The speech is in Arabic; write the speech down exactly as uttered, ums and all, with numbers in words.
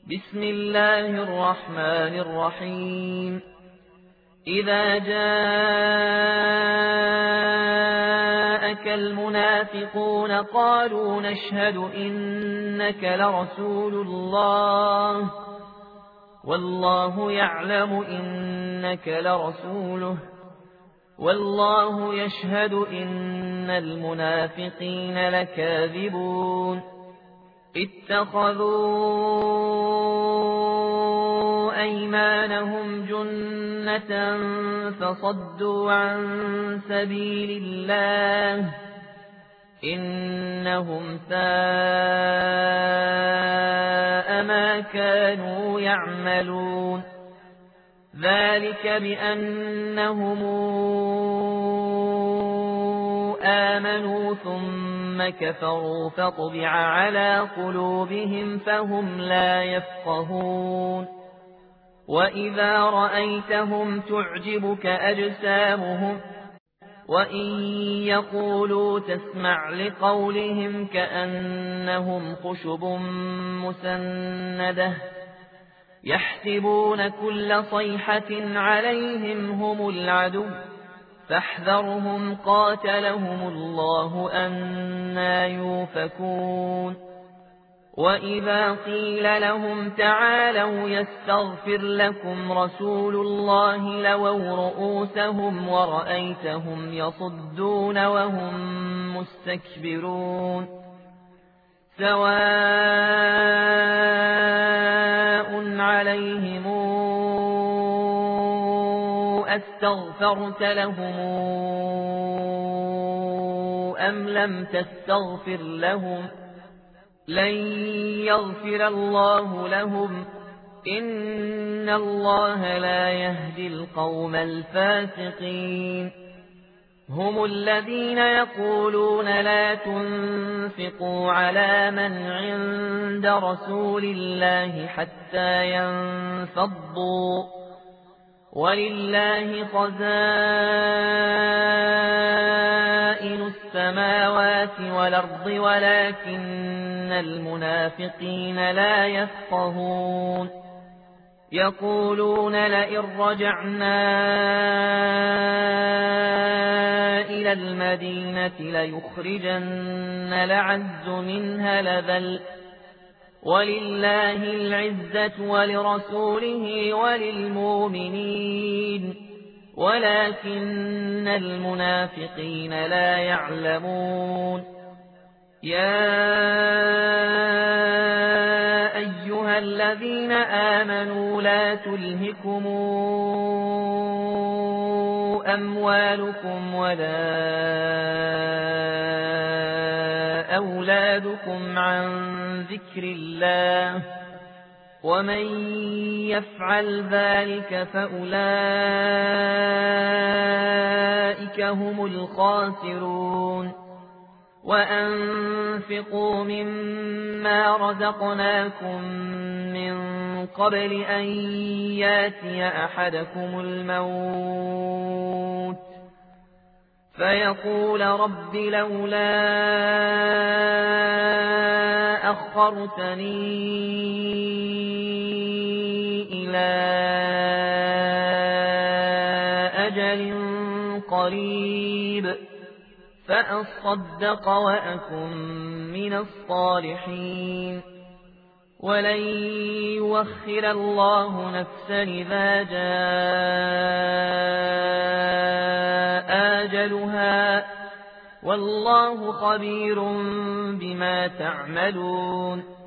بسم الله الرحمن الرحيم إذا جاءك المنافقون قالوا نشهد إنك لرسول الله والله يعلم إنك لرسوله والله يشهد إن المنافقين لكاذبون اتخذوا أيمانهم جنة فصدوا عن سبيل الله إنهم ساء ما كانوا يعملون ذلك بأنهم آمنوا ثم كفروا فطبع على قلوبهم فهم لا يفقهون وإذا رأيتهم تعجبك أجسامهم وإن يقولوا تسمع لقولهم كأنهم خشب مسندة يحسبون كل صيحة عليهم هم العدو فاحذرهم قاتلهم الله أنى يوفكون وإذا قيل لهم تعالوا يستغفر لكم رسول الله لووا رؤوسهم ورأيتهم يصدون وهم مستكبرون سواء عليهم أستغفرت لهم أم لم تستغفر لهم لن يغفر الله لهم إن الله لا يهدي القوم الفاسقين هم الذين يقولون لا تنفقوا على من عند رسول الله حتى ينفضوا ولله خزائن السماوات والأرض ولكن المنافقين لا يفقهون يقولون لئن رجعنا إلى المدينة ليخرجن الأعز منها الأذل ولله العزة ولرسوله وللمؤمنين ولكن المنافقين لا يعلمون يا أيها الذين آمنوا لا تلهكم أموالكم ولا أولادكم عن ذكر الله ومن يفعل ذلك فأولئك هم الخاسرون وأنفقوا مما رزقناكم من قبل أن ياتي أحدكم الموت فيقول رب لولا أخرتني إلى أجل قريب فأصدق وأكن من الصالحين ولن يوخر الله نفسا إذا جاء أجلها والله خبير بما تعملون